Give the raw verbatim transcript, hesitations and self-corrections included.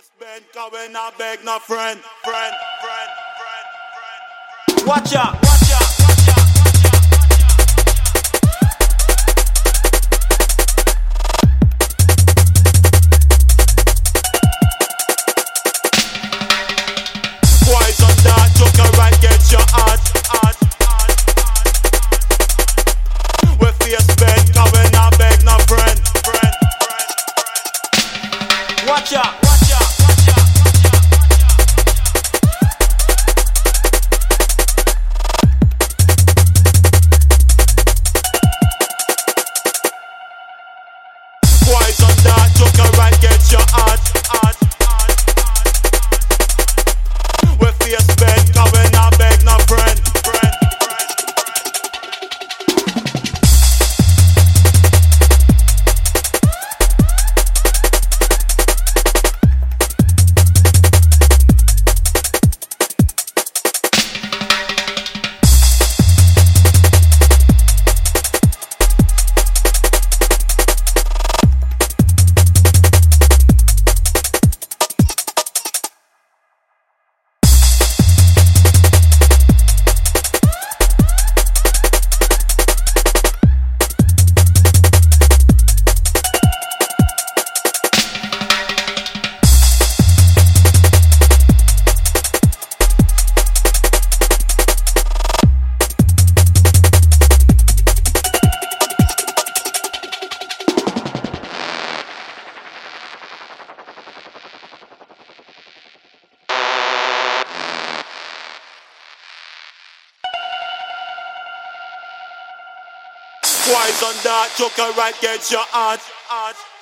Spend going I beg no friend, friend, friend, friend, friend. Watch out, watch out, watch out, Boys on that, joker right, get your heart, heart, heart, heart. We face spend going I beg no friend, friend, friend, friend. Watch out. Boys on that, joker right, get your heart, heart, heart, heart. We face spend, cause we not beg no friend, friend, friend, Boys on that, joker right, get your heart, heart.